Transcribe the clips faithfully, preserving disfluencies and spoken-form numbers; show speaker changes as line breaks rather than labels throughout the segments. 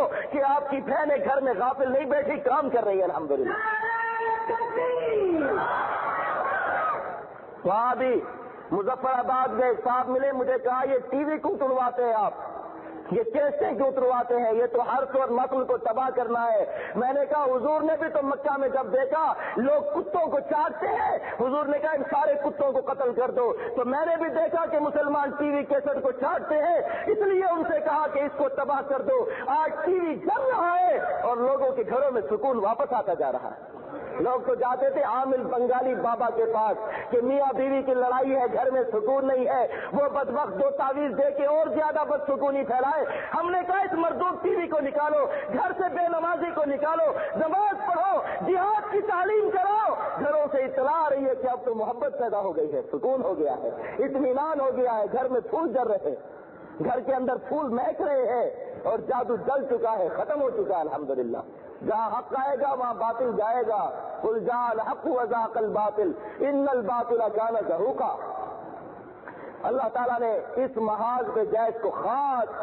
کہ آپ کی بہنیں گھر میں غافل نہیں بیٹھی، کام کر رہی ہے الحمدللہ۔ وہاں بھی مظفر آباد میں صاحب ملے، مجھے کہا یہ ٹی وی کیوں تڑواتے ہیں آپ، یہ کیسے کیوں اترواتے ہیں، یہ تو ہر طور نسل کو تباہ کرنا ہے۔ میں نے کہا حضور نے بھی تو مکہ میں جب دیکھا لوگ کتوں کو چاٹتے ہیں، حضور نے کہا ان سارے کتوں کو قتل کر دو، تو میں نے بھی دیکھا کہ مسلمان ٹی وی کیسٹ کو چاٹتے ہیں، اس لیے ان سے کہا کہ اس کو تباہ کر دو۔ آج ٹی وی جل رہا ہے اور لوگوں کے گھروں میں سکون واپس آتا جا رہا ہے۔ لوگ تو جاتے تھے عامل بنگالی بابا کے پاس کہ میاں بیوی کی لڑائی ہے، گھر میں سکون نہیں ہے، وہ بدبخت دو تعویذ دے کے اور زیادہ بد سکونی پھیلائے۔ ہم نے کہا اس مردود ٹی وی کو نکالو، گھر سے بے نمازی کو نکالو، نماز پڑھو، جہاد کی تعلیم کراؤ۔ گھروں سے اطلاع آ رہی ہے کہ اب تو محبت پیدا ہو گئی ہے، سکون ہو گیا ہے، اطمینان ہو گیا ہے، گھر میں پھول جل رہے ہیں، گھر کے اندر پھول مہک رہے ہیں اور جادو جل چکا ہے، ختم ہو چکا ہے الحمدللہ۔ جہاں حق آئے گا وہاں باطل جائے گا۔ قل جاء الحق وزهق الباطل ان الباطل كان زهوقا۔ اللہ تعالیٰ نے اس محاذ پہ جیش کو خاص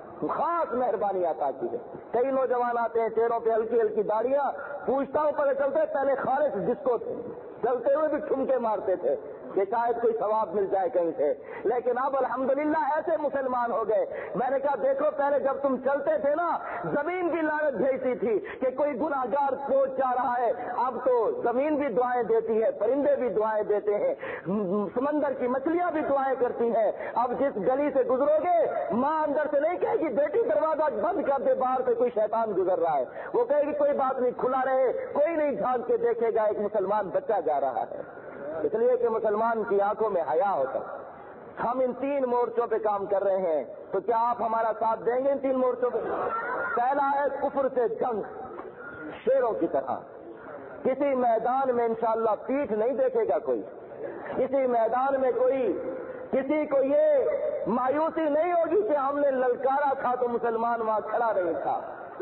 خاص مہربانی عطا کی ہے۔ کئی نوجوان آتے ہیں چہروں پہ ہلکی ہلکی داڑیاں، پوچھتا ہوں پہلے چلتے پہلے خالص ڈسکو تھے، چلتے ہوئے بھی ٹھمکے مارتے تھے کہ شاید کوئی ثواب مل جائے کہیں سے، لیکن اب الحمدللہ ایسے مسلمان ہو گئے۔ میں نے کہا دیکھو پہلے جب تم چلتے تھے نا زمین بھی لعنت بھیجتی تھی کہ کوئی گناہگار پہنچ جا رہا ہے، اب تو زمین بھی دعائیں دیتی ہے، پرندے بھی دعائیں دیتے ہیں، سمندر کی مچھلیاں بھی دعائیں کرتی ہیں۔ اب جس گلی سے گزرو گے ماں اندر سے نہیں کہے گی بیٹی دروازہ بند کر دے، باہر سے کوئی شیطان گزر رہا ہے، وہ کہے گی کوئی بات نہیں کھلا رہے، کوئی نہیں جھانک کے دیکھے گا ایک مسلمان بچہ جا رہا ہے، اس لیے کہ مسلمان کی آنکھوں میں حیا ہوتا ہے۔ ہم ان تین مورچوں پہ کام کر رہے ہیں، تو کیا آپ ہمارا ساتھ دیں گے ان تین مورچوں پہ؟ پہلا ہے کفر سے جنگ، شیروں کی طرح کسی میدان میں انشاءاللہ پیٹھ نہیں دیکھے گا کوئی، کسی میدان میں کوئی کسی کو یہ مایوسی نہیں ہوگی کہ ہم نے للکارا تھا تو مسلمان وہاں کھڑا نہیں تھا،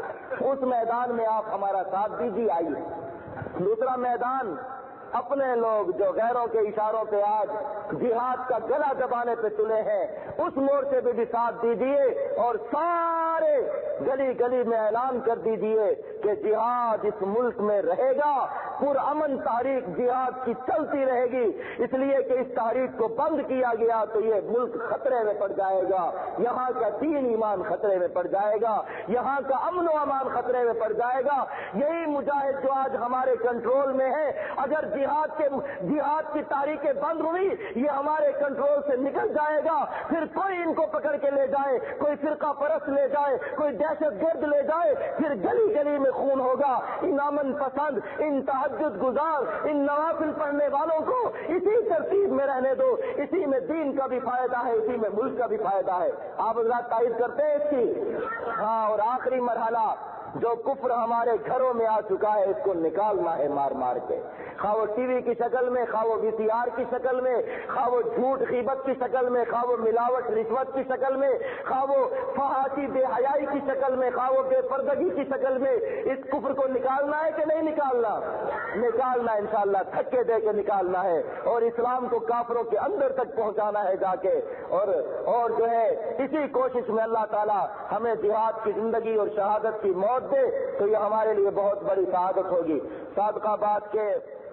اس میدان میں آپ ہمارا ساتھ دیجیے آئیے۔ دوسرا میدان اپنے لوگ جو غیروں کے اشاروں پہ آج جہاد کا گلا دبانے پہ تلے ہیں، اس مورچے پہ بھی ساتھ دیجیے اور سارے گلی گلی میں اعلان کر دیجیے کہ جہاد اس ملک میں رہے گا، پرامن تحریک جہاد کی چلتی رہے گی، اس لیے کہ اس تحریک کو بند کیا گیا تو یہ ملک خطرے میں پڑ جائے گا، یہاں کا دین ایمان خطرے میں پڑ جائے گا، یہاں کا امن و امان خطرے میں پڑ جائے گا۔ یہی مجاہد جو آج ہمارے کنٹرول میں ہے، اگر جہاد کے جہاد کی تاریخیں بند ہوئی یہ ہمارے کنٹرول سے نکل جائے گا، پھر کوئی ان کو پکڑ کے لے جائے، کوئی فرقہ پرست لے جائے، کوئی دہشت گرد لے جائے، پھر گلی گلی میں خون ہوگا۔ ان امن پسند، ان تہجد گزار، ان نوافل پڑھنے والوں کو اسی ترتیب میں رہنے دو، اسی میں دین کا بھی فائدہ ہے، اسی میں ملک کا بھی فائدہ ہے۔ آپ حضرات تائید کرتے ہیں اس کی؟ ہاں، اور آخری مرحلہ جو کفر ہمارے گھروں میں آ چکا ہے اس کو نکالنا ہے مار مار کے، خواہ وہ ٹی وی کی شکل میں، خواہ وہ وی سی آر کی شکل میں، خواہ وہ جھوٹ غیبت کی شکل میں، خواہ وہ ملاوٹ رشوت کی شکل میں، خواہ وہ فحاشی بے حیائی کی شکل میں، خواہ وہ بے پردگی کی شکل میں، اس کفر کو نکالنا ہے کہ نہیں نکالنا؟ نکالنا انشاءاللہ، دھکے دے کے نکالنا ہے اور اسلام کو کافروں کے اندر تک پہنچانا ہے جا کے، اور اور جو ہے اسی کوشش میں اللہ تعالیٰ ہمیں جہاد کی زندگی اور شہادت کی موت دے تو یہ ہمارے لیے بہت بڑی سعادت ہوگی۔ صادقہ باد کے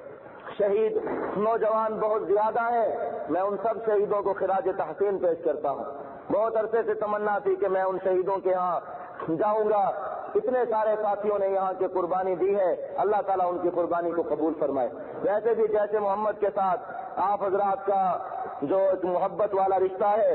شہید نوجوان بہت زیادہ ہیں، میں ان سب شہیدوں کو خراج تحسین پیش کرتا ہوں۔ بہت عرصے سے تمنا تھی کہ میں ان شہیدوں کے ہاں جاؤں گا، اتنے سارے ساتھیوں نے یہاں کی قربانی دی ہے، اللہ تعالیٰ ان کی قربانی کو قبول فرمائے۔ ویسے بھی جیسے محمد کے ساتھ آپ حضرات کا جو ایک محبت والا رشتہ ہے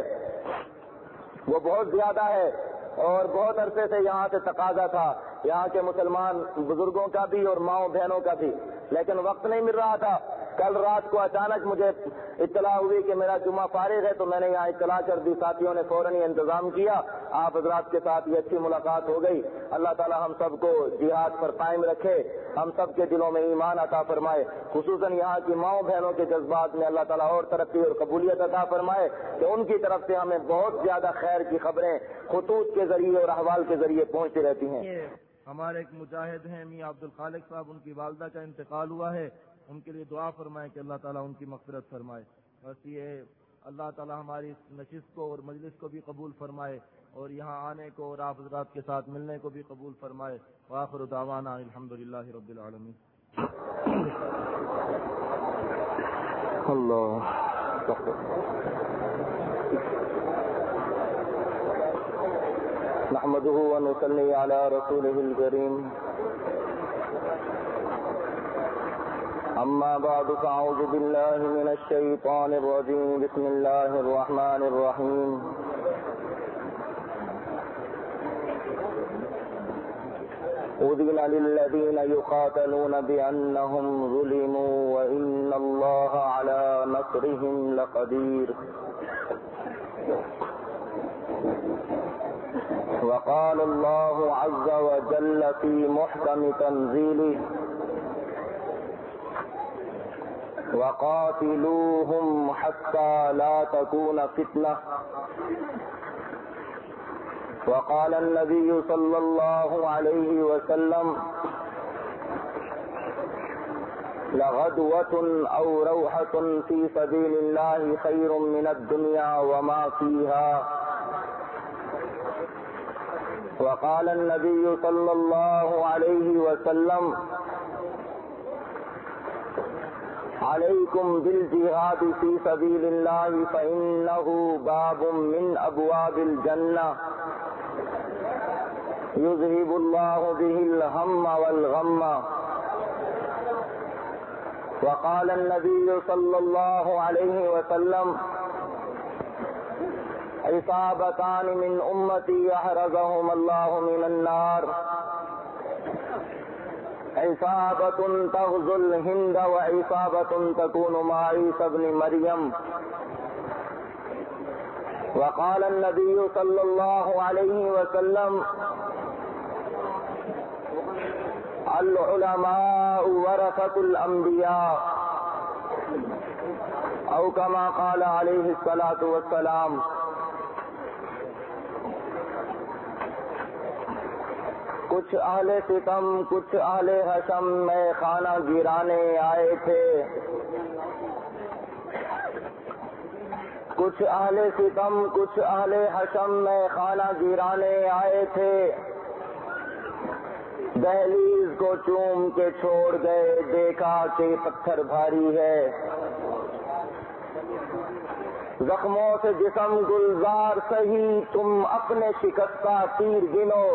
وہ بہت زیادہ ہے، اور بہت عرصے سے یہاں سے تقاضا تھا یہاں کے مسلمان بزرگوں کا بھی اور ماؤں بہنوں کا بھی، لیکن وقت نہیں مل رہا تھا۔ کل رات کو اچانک مجھے اطلاع ہوئی کہ میرا جمعہ فارغ ہے تو میں نے یہاں اطلاع کر دی، ساتھیوں نے فوراً یہ انتظام کیا، آپ حضرات کے ساتھ یہ اچھی ملاقات ہو گئی۔ اللہ تعالی ہم سب کو جہاد پر قائم رکھے، ہم سب کے دلوں میں ایمان عطا فرمائے، خصوصاً یہاں کی ماؤں بہنوں کے جذبات میں اللہ تعالیٰ اور ترقی اور قبولیت عطا فرمائے کہ ان کی طرف سے ہمیں بہت زیادہ خیر کی خبریں خطوط کے ذریعے اور احوال کے ذریعے پہنچتی رہتی ہیں۔
ہمارے ایک مجاہد ہیں میاں عبد الخالق صاحب، ان کی والدہ کا انتقال ہوا ہے، ان کے لیے دعا فرمائیں کہ اللہ تعالیٰ ان کی مغفرت فرمائے۔ بس یہ اللہ تعالیٰ ہماری اس نشست کو اور مجلس کو بھی قبول فرمائے اور یہاں آنے کو اور آپ حضرات کے ساتھ ملنے کو بھی قبول فرمائے. وآخر دعوانا الحمدللہ رب العالمین.
اللہ نحمده ونصلي على رسوله الكريم. أما بعد فأعوذ بالله من الشيطان الرجيم. بسم الله الرحمن الرحيم. أذن للذين يقاتلون بأنهم ظلموا وإن الله على نصرهم لقدير. وقال الله عز وجل في محكم تنزيله وقاتلوهم حتى لا تكون فتنة. وقال النبي صلى الله عليه وسلم لغدوة أو روحة في سبيل الله خير من الدنيا وما فيها. وقال النبي صلى الله عليه وسلم عليكم بالجهاد في سبيل الله فإنه باب من أبواب الجنة يذهب الله به الهم والغم. وقال النبي صلى الله عليه وسلم عصابتان من أمتي يحرزهم الله من النار عصابة تغزو الهند وعصابة تكون مع عيسى ابن مريم. وقال النبي صلى الله عليه وسلم العلماء ورثة الأنبياء أو كما قال عليه الصلاة والسلام. کچھ اہل ستم کچھ اہل حشم میں خانہ گرانے آئے تھے. کچھ اہل ستم کچھ اہل حشم میں خانہ گرانے آئے تھے. دہلیز کو چوم کے چھوڑ گئے دیکھا کہ پتھر بھاری ہے. زخموں سے جسم گلزار سہی تم اپنے شکستہ تیر گنو.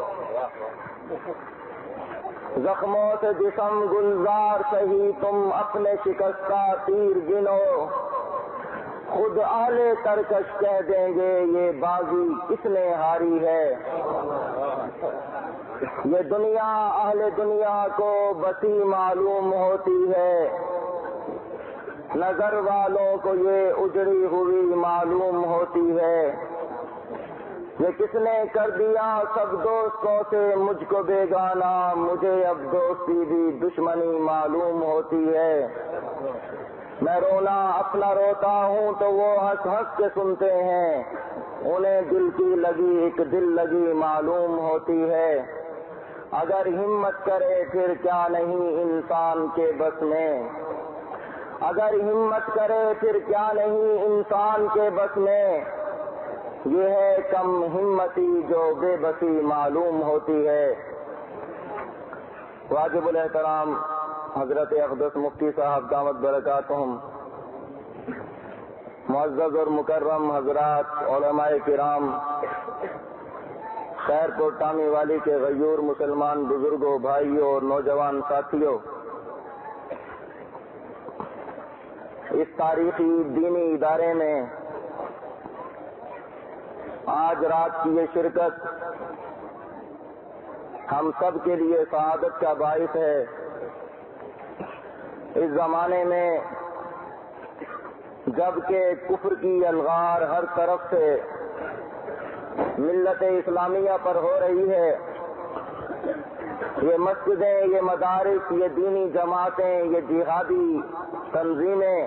زخموں سے جسم گلزار سہی تم اپنے شکستہ تیر گنو. خود اہل ترکش کہہ دیں گے یہ بازی کس نے ہاری ہے. یہ دنیا اہل دنیا کو بسی معلوم ہوتی ہے. نظر والوں کو یہ اجڑی ہوئی معلوم ہوتی ہے. یہ کس نے کر دیا سب دوستوں سے مجھ کو بیگانہ مجھے اب دوستی بھی دشمنی معلوم ہوتی ہے. میں رونا اپنا روتا ہوں تو وہ ہنس ہنس کے سنتے ہیں. انہیں دل کی لگی ایک دل لگی معلوم ہوتی ہے. اگر ہمت کرے پھر کیا نہیں انسان کے بس میں. اگر ہمت کرے پھر کیا نہیں انسان کے بس میں. یہ ہے کم ہمتی جو بے بسی معلوم ہوتی ہے. واجب الاحترام حضرت اقدس مفتی صاحب دامت برکاتہم، معزز اور مکرم حضرات علماء کرام، خیر پور ٹامی والی کے غیور مسلمان بزرگوں، بھائیوں اور نوجوان ساتھیوں، اس تاریخی دینی ادارے میں آج رات کی یہ شرکت ہم سب کے لیے سعادت کا باعث ہے. اس زمانے میں جب کہ کفر کی الغار ہر طرف سے ملت اسلامیہ پر ہو رہی ہے، یہ مسجدیں، یہ مدارس، یہ دینی جماعتیں، یہ جہادی تنظیمیں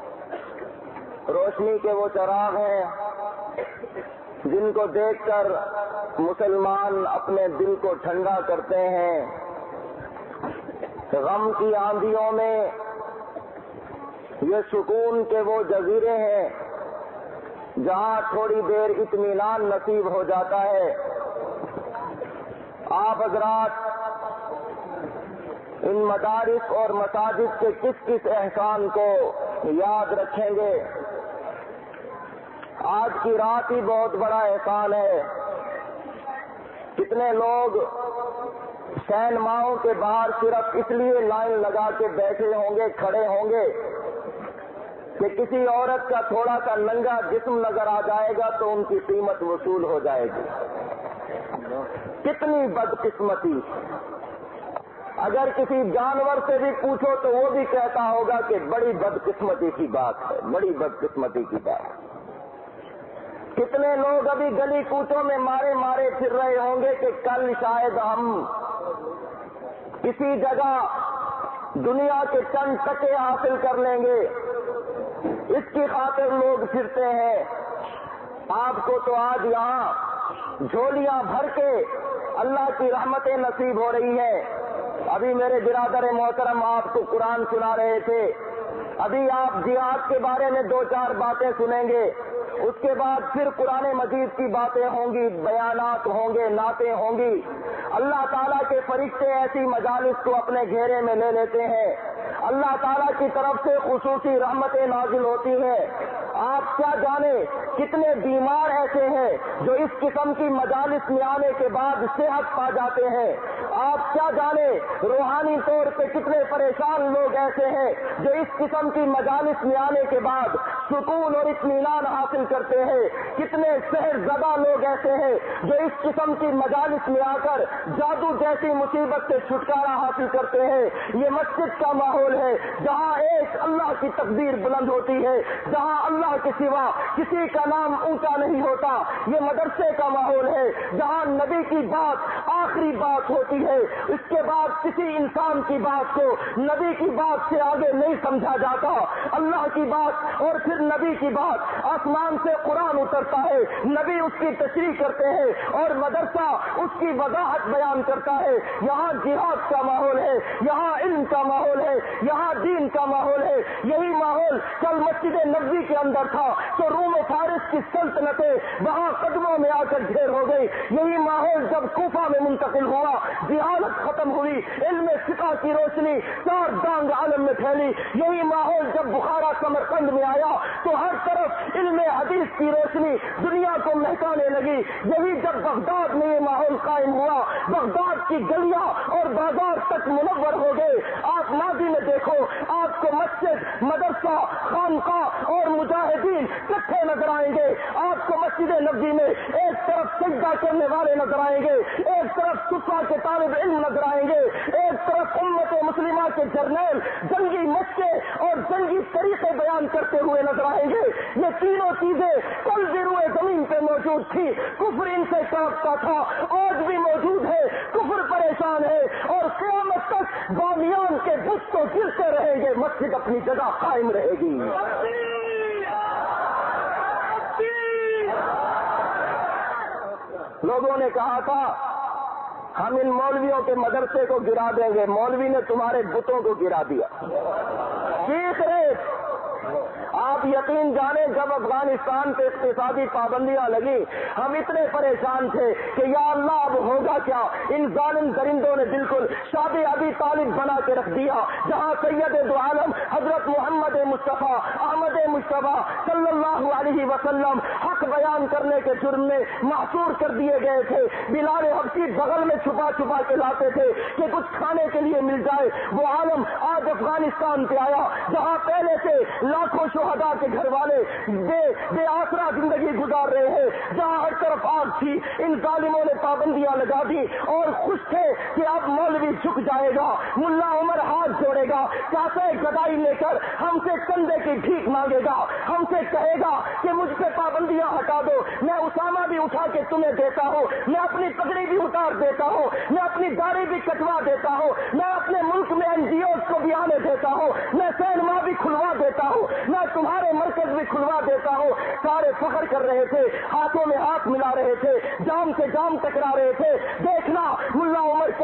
روشنی کے وہ چراغ ہیں جن کو دیکھ کر مسلمان اپنے دل کو ٹھنڈا کرتے ہیں. غم کی آندھیوں میں یہ سکون کے وہ جزیرے ہیں جہاں تھوڑی دیر اطمینان نصیب ہو جاتا ہے، آپ حضرات ان مدارس اور مساجد کے کس کس احسان کو یاد رکھیں گے؟ آج کی رات ہی بہت بڑا احسان ہے۔ کتنے لوگ سینماؤں کے باہر صرف اس لیے لائن لگا کے بیٹھے ہوں گے، کھڑے ہوں گے کہ کسی عورت کا تھوڑا سا ننگا جسم نظر آ جائے گا تو ان کی قیمت وصول ہو جائے گی۔ کتنی بدقسمتی! اگر کسی جانور سے بھی پوچھو تو وہ بھی کہتا ہوگا کہ بڑی بدقسمتی کی بات ہے، بڑی بدقسمتی کی بات ہے۔ کتنے لوگ ابھی گلی کوچوں میں مارے مارے پھر رہے ہوں گے کہ کل شاید ہم کسی جگہ دنیا کے چند ٹکے حاصل کر لیں گے، اس کی خاطر لوگ پھرتے ہیں۔ آپ کو تو آج یہاں جھولیاں بھر کے اللہ کی رحمتیں نصیب ہو رہی ہیں۔ ابھی میرے برادر محترم آپ کو قرآن سنا رہے تھے، ابھی آپ جہاد کے بارے میں دو چار باتیں سنیں گے، اس کے بعد پھر قرآن مجید کی باتیں ہوں گی، بیانات ہوں گے، نعتیں ہوں گی۔ اللہ تعالیٰ کے فرشتے ایسی مجالس کو اپنے گھیرے میں لے لیتے ہیں، اللہ تعالیٰ کی طرف سے خصوصی رحمتیں نازل ہوتی ہیں۔ آپ کیا جانے کتنے بیمار ایسے ہیں جو اس قسم کی مجالس میں آنے کے بعد صحت پا جاتے ہیں۔ آپ کیا جانے روحانی طور پہ کتنے پریشان لوگ ایسے ہیں جو اس قسم کی مجالس میں آنے کے بعد سکون اور اطمینان حاصل کرتے ہیں۔ کتنے سحر زدہ لوگ ایسے ہیں جو اس قسم کی مجالس میں آ کر جادو جیسی مصیبت سے چھٹکارا حاصل کرتے ہیں۔ یہ مسجد کا ماحول ہے جہاں ایک اللہ کی تقدیر بلند ہوتی ہے، جہاں اللہ کے سوا کسی کا نام اونچا نہیں ہوتا۔ یہ مدرسے کا ماحول ہے جہاں نبی کی بات آخری بات ہوتی ہے، اس کے بعد کسی انسان کی بات کو نبی کی بات سے آگے نہیں سمجھا جاتا۔ اللہ کی بات اور پھر نبی کی بات، آسمان سے قرآن اترتا ہے، نبی اس کی تشریح کرتے ہیں اور مدرسہ اس کی وضاحت بیان کرتا ہے۔ یہاں جہاد کا ماحول ہے، یہاں علم کا ماحول ہے، یہاں دین کا ماحول ہے۔ یہی ماحول کل مسجد نبوی کے اندر تھا تو روم و فارس کی سلطنتیں وہاں قدموں میں آ کر ڈھیر ہو گئی۔ یہی ماحول جب کوفہ میں منتقل ہوا، جہالت ختم ہوئی، علم فقہ کی روشنی چار دانگ عالم میں پھیلی۔ یہی ماحول جب بخارا سمرقند میں آیا تو ہر طرف علم حدیث کی روشنی دنیا کو مہکانے لگی۔ یہی جب بغداد میں یہ ماحول قائم ہوا، بغداد کی گلیاں اور بازار تک منور ہو گئے۔ آپ ماضی میں دیکھو، آپ کو مسجد، مدرسہ، خانقاہ اور مجاہدین کٹھے نظر آئیں گے۔ آپ کو مسجد نبوی میں ایک طرف سجدہ کرنے والے نظر آئیں گے، ایک طرف صفا کے طالب علم نظر آئیں گے، ایک طرف امت مسلمہ کے جرنیل جنگی مشقیں اور جنگی طریقے بیان کرتے ہوئے نظر آئیں گے۔ یہ تینوں چیزیں کل بھی روئے زمین پہ موجود تھی، کفر ان سے کانپتا تھا، آج بھی موجود ہے، کفر پریشان ہے اور قیامت تک بامیان کے بت تو گرتے رہیں گے، مسجد اپنی جگہ قائم رہے گی۔ لوگوں نے کہا تھا ہم ان مولویوں کے مدرسے کو گرا دیں گے، مولوی نے تمہارے بتوں کو گرا دیا۔ چیخ رہے آپ یقین جانیں جب افغانستان پہ اقتصادی پابندیاں لگی ہم اتنے پریشان تھے کہ یا اللہ اب ہوگا کیا؟ ان ظالم درندوں نے بالکل شادی ابی طالب بنا کے رکھ دیا، جہاں سید دو عالم حضرت محمد مصطفیٰ احمد مصطفیٰ صلی اللہ علیہ وسلم حق بیان کرنے کے جرم میں محصور کر دیے گئے تھے۔ بلال حبشی بغل میں چھپا چھپا کے لاتے تھے کہ کچھ کھانے کے لیے مل جائے۔ وہ عالم آج افغانستان پہ آیا جہاں پہلے سے لاکھوں شہداء کے گھر والے بے بے آسرا زندگی گزار رہے ہیں، جہاں ہر طرف آگ تھی، ان ظالموں نے پابندیاں لگا دی اور خوش تھے کہ اب مولوی جھک جائے گا، ملا عمر ہاتھ جوڑے گا، کاسے گدائی لے کر ہم سے کندھے کی بھیک مانگے گا، ہم سے کہے گا کہ مجھ پہ پابندیاں ہٹا دو، میں اسامہ بھی اٹھا کے تمہیں دیتا ہوں، میں اپنی پگڑی بھی اتار دیتا ہوں، میں اپنی داڑھی بھی کٹوا دیتا ہوں، میں اپنے ملک میں این جی اوز کو بھی آنے دیتا ہوں، میں سینما بھی کھلوا دیتا ہوں، میں تمہارے مرکز بھی کھلوا دیتا ہوں۔ سارے فخر کر رہے تھے، ہاتھوں میں ہاتھ ملا رہے تھے، جام سے جام ٹکرا رہے تھے۔ دیکھنا ملا عمر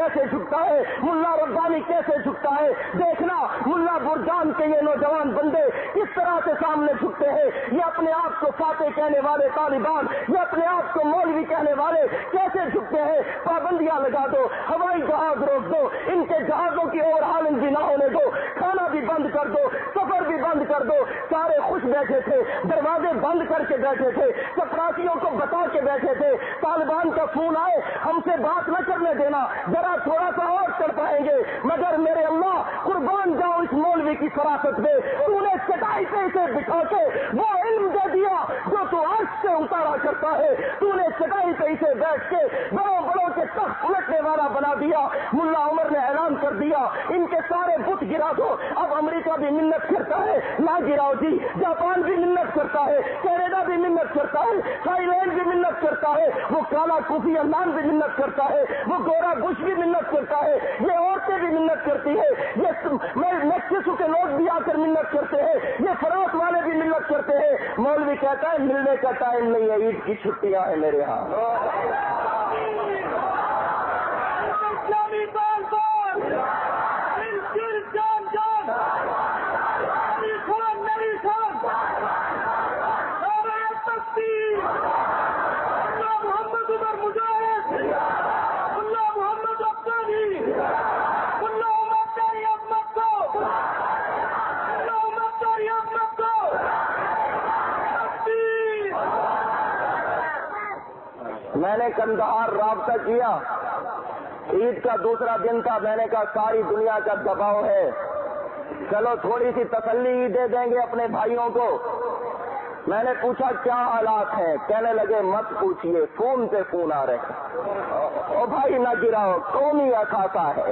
کیسے جھکتا ہے, ملا ربانی کیسے جھکتا ہے. دیکھنا ملا برجان کے یہ نوجوان بندے کس طرح سے سامنے جھکتے ہیں. یہ اپنے آپ کو فاتح کہنے والے طالبان, یہ اپنے آپ کو مولوی کہنے والے کیسے جھکتے ہیں. پابندیاں لگا دو, ہوائی جہاز روک دو, ان کے جہازوں کی اوور ہالنگ بھی نہ ہونے دو, کھانا بھی بند کر دو, سفر بھی بند کر دو. سارے خوش بیٹھے تھے, دروازے بند کر کے بیٹھے تھے, چپراسیوں کو بتا کے بیٹھے تھے. طالبان کا فون آئے, ہم سے بات نہ کرنے دینا, ذرا تھوڑا سا اور چڑھ پائیں گے. مگر میرے اللہ قربان جاؤ اس مولوی کی فراست پہ, تو نے چٹائی پہ اسے بٹھا کے وہ علم دے دیا جو تو عرش سے اتارا کرتا ہے. تو نے چٹائی پہ اسے بیٹھ کے بڑوں بڑوں کے تخت پلٹنے والا بنا دیا. ملا عمر نے اعلان کر دیا ان کے سارے بت گرا دو. اب امریکہ بھی منت کرتا ہے, نہ گراؤ جی. جاپان بھی منت کرتا ہے, کینیڈا بھی منت کرتا ہے, تھائی لینڈ بھی منت کرتا ہے, وہ کالا کوفی انان بھی منت کرتا ہے, وہ گورا بش بھی منت کرتا ہے, یہ عورتیں بھی منت کرتی ہے, یہ میکسیکو کے لوگ بھی آ کر منت کرتے ہیں, یہ فرانس والے بھی منت کرتے ہیں. مولوی کہتا ہے ملنے کا ٹائم نہیں ہے, عید کی چھٹیاں ہیں میرے ہاں. میں نے کندہار رابطہ کیا, عید کا دوسرا دن تھا. میں نے کہا ساری دنیا کا دباؤ ہے, چلو تھوڑی سی تسلی دے دیں گے اپنے بھائیوں کو. میں نے پوچھا کیا حالات ہیں, کہنے لگے مت پوچھئے, فون پہ فون آ رہے ہیں. او بھائی نہ گراؤ, قومی اثاثہ ہے,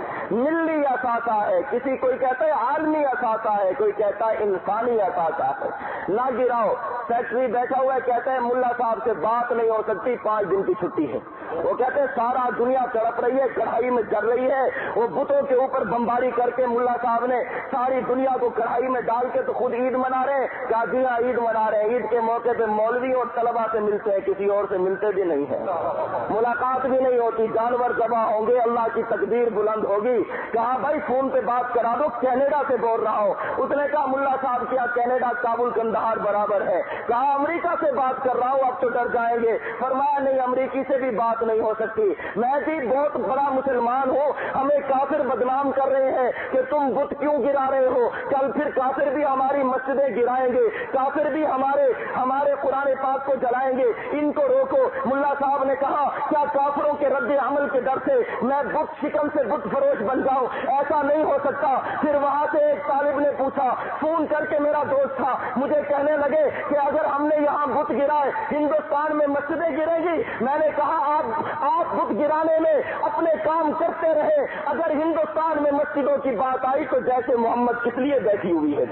ملی اثاثہ ہے, کسی کوئی کہتا ہے عالمی اثاثہ ہے, کوئی کہتا ہے انسانی اثاثہ ہے. نہ گراؤ. سیکٹری بیٹھا ہوا ہے, کہتے ہیں ملا صاحب سے بات نہیں ہو سکتی, پانچ دن کی چھٹی ہے. وہ کہتے ہیں سارا دنیا تڑپ رہی ہے, کڑھائی میں جل رہی ہے. وہ بتوں کے اوپر بمباری کر کے ملا صاحب نے ساری دنیا کو کڑھائی میں ڈال کے تو خود عید منا رہے ہیں. کہا جی ہاں عید منا رہے ہیں. عید کے موقع پہ مولوی اور طلبا سے ملتے ہیں, کسی اور سے ملتے بھی نہیں ہیں, ملاقات بھی نہیں ہوتی. جانور ذبح ہوں گے, اللہ کی تقدیر بلند ہوگی. کہا بھائی فون پہ بات کرا دو, کینیڈا سے بول رہا ہوں. اس نے کہا ملا صاحب کیا کینیڈا کابل کندہار برابر ہے. کہا امریکہ سے بات کر رہا ہوں, اب تو ڈر جائیں گے. فرمایا نہیں امریکی سے بھی بات نہیں ہو سکتی. میں بھی بہت بڑا مسلمان ہوں, ہمیں کافر بدنام کر رہے ہیں کہ تم بت کیوں گرا رہے ہو. کل پھر کافر بھی ہماری مسجدیں گرائیں گے, کافر بھی ہمارے ہمارے قرآن پاک کو جلائیں گے, ان کو روکو. ملا صاحب نے کہا کیا کافروں کے رد عمل کے ڈر سے میں بت شکل سے بت فروش بن جاؤں؟ ایسا نہیں ہو سکتا. پھر وہاں سے ایک طالب نے پوچھا, فون کر کے میرا دوست تھا, مجھے کہنے لگے کہ اگر ہم نے یہاں بت گرائے ہندوستان میں مسجدیں گریں گی. میں نے کہا آپ آپ بت گرانے میں اپنے کام کرتے رہے, اگر ہندوستان میں مسجدوں کی بات آئی تو جیسے محمد کس لیے بیٹھی ہوئی ہے.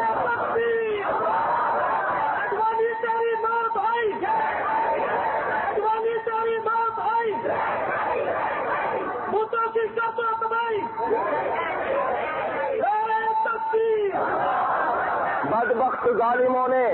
بدبخت ظالموں نے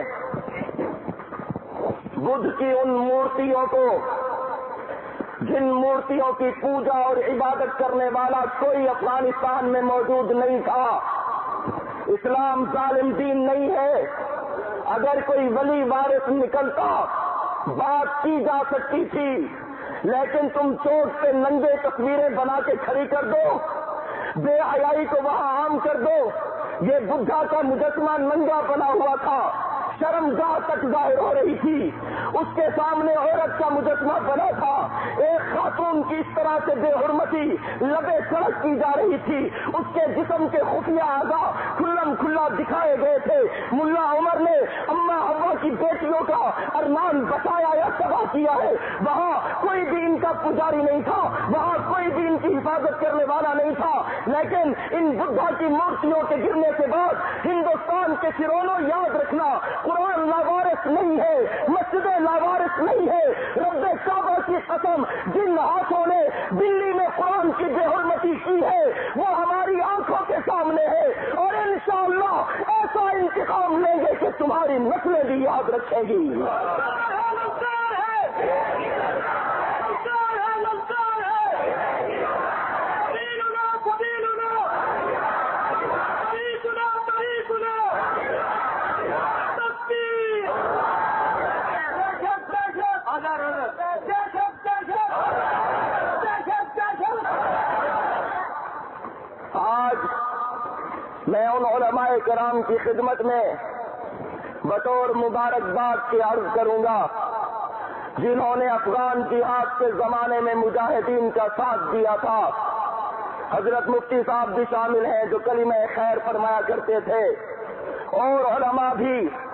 بدھ کی ان مورتیوں کو, جن مورتیوں کی پوجا اور عبادت کرنے والا کوئی افغانستان میں موجود نہیں تھا. اسلام ظالم دین نہیں ہے. اگر کوئی ولی وارث نکلتا بات کی جا سکتی تھی, لیکن تم چوٹ پہ ننگے تصویریں بنا کے کھڑی کر دو, بے حیائی کو وہاں عام کر دو. یہ بدھا کا مجسمہ ننگا بنا ہوا تھا, شرمگاہ تک ظاہر ہو رہی تھی. اس کے سامنے عورت کا مجسمہ بنا تھا. ایک خاتون کی اس طرح سے بے حرمتی لبے سڑک کی جا رہی تھی. اس کے جسم کے خفیہ اعضاء کھلم کھلا دکھائے گئے تھے. ملا عمر نے اما ابا کی بیٹیوں کا ارمان بچایا یا تباہ کیا ہے. وہاں کوئی بھی ان کا پجاری نہیں تھا, وہاں کوئی بھی ان کی حفاظت کرنے والا نہیں تھا. لیکن ان بدھا کی مورتیوں کے گرنے کے بعد ہندوستان کے سرونوں یاد رکھنا, قرآن لاوارث نہیں ہے, مسجدیں لاوارث نہیں ہے. رب کعبہ کی قسم, جن ہاتھوں نے دلی میں قرآن کی بے حرمتی کی ہے وہ ہماری آنکھوں کے سامنے ہے, اور انشاءاللہ ایسا انتقام لیں گے کہ تمہاری نسلیں بھی یاد رکھیں گی. میں ان علماء کرام کی خدمت میں بطور مبارکباد کی عرض کروں گا جنہوں نے افغان جہاد کے زمانے میں مجاہدین کا ساتھ دیا تھا. حضرت مفتی صاحب بھی شامل ہیں جو کلمہ خیر فرمایا کرتے تھے، اور علماء بھی.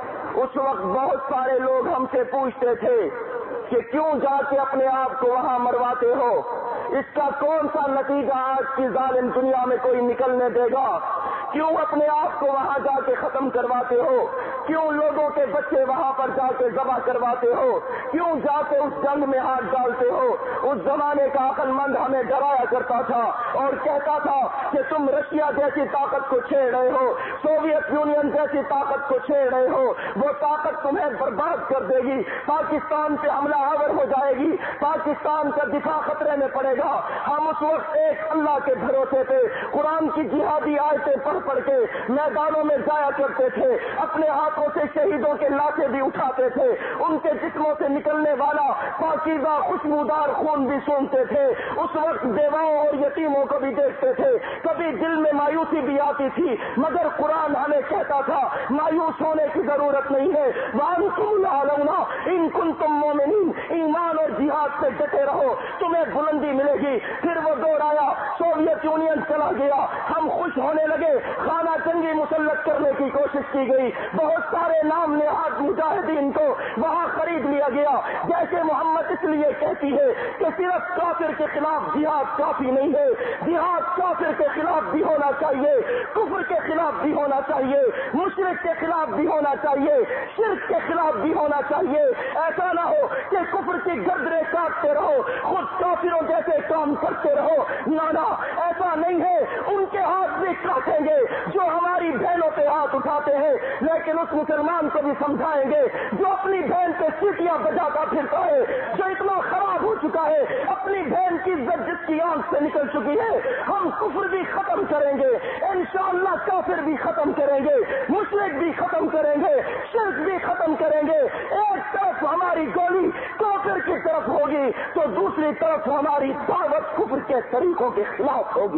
اس وقت بہت سارے لوگ ہم سے پوچھتے تھے کہ کیوں جا کے اپنے آپ کو وہاں مرواتے ہو، اس کا کون سا نتیجہ آج کی ظالم دنیا میں کوئی نکلنے دے گا؟ کیوں اپنے آپ کو وہاں جا کے ختم کرواتے ہو؟ کیوں لوگوں کے بچے وہاں پر جا کے ذبح کرواتے ہو؟ کیوں جا کے اس جنگ میں ہاتھ ڈالتے ہو؟ اس زمانے کا عقل مند ہمیں ڈرایا کرتا تھا اور کہتا تھا کہ تم رشیا جیسی طاقت کو چھیڑ رہے ہو، سوویت یونین جیسی طاقت کو چھیڑ رہے ہو، وہ طاقت تمہیں برباد کر دے گی، پاکستان پہ حملہ آور ہو جائے گی، پاکستان کا دفاع خطرے میں پڑے گا. ہم اس وقت ایک اللہ کے بھروسے پہ قرآن کی جہادی آیتیں پڑھ پڑھ کے میدانوں میں جایا کرتے تھے، اپنے ہاتھوں سے شہیدوں کے لاشیں بھی اٹھاتے تھے، ان کے جسموں سے نکلنے والا پاکیزہ خوشبودار خون بھی سونتے تھے. اس وقت بیواؤں اور یتیموں کو بھی دیکھتے تھے. کبھی دل میں مایوسی بھی آتی تھی، مگر قرآن ہمیں کہتا تھا مایوس ہونے کی ضرورت نہیں ہے. وَأَنْتُمُ الْأَعْلَوْنَ إِن كُنتُم مُؤْمِنِينَ، ایمان اور جہاد سے ڈٹے رہو، تمہیں بلندی ملے گی. پھر وہ دور آیا، سوویت یونین چلا گیا، ہم خوش ہونے لگے، خانہ جنگی مسلط کرنے کی کوشش کی گئی، بہت سارے نام نہاد مجاہدین کو وہاں خرید لیا گیا. جیسے محمد اس لیے کہتی ہے کہ صرف کافر کے خلاف جہاد کافی نہیں ہے، جہاد کافر کے خلاف بھی ہونا چاہیے، کفر کے خلاف بھی ہونا چاہیے، مشرک کے خلاف بھی ہونا چاہیے، شرک کے خلاف بھی ہونا چاہیے. ایسا نہ ہو کہ کفر کی گردریں کاٹتے رہو، خود کافروں جیسے کام کرتے رہو. نہ نہ، ایسا نہیں ہے. ان کے ہاتھ بھی کاٹیں گے جو ہماری بہنوں پہ ہاتھ اٹھاتے ہیں، لیکن اس مسلمان کو بھی سمجھائیں گے جو اپنی بہن پہ سیٹیاں بجاتا پھرتا ہے، جو اتنا خراب ہو چکا ہے، اپنی بہن کی عزت جس کی آنکھ سے نکل چکی ہے. ہم کفر بھی ختم کریں گے انشاءاللہ، کافر بھی ختم کریں گے، مشرک بھی ختم کریں گے، شرک بھی ختم کریں گے. ایک طرف ہماری گولی کافر کی طرف ہوگی تو دوسری طرف ہماری دعوت کفر کے طریقوں کے خلاف ہوگی.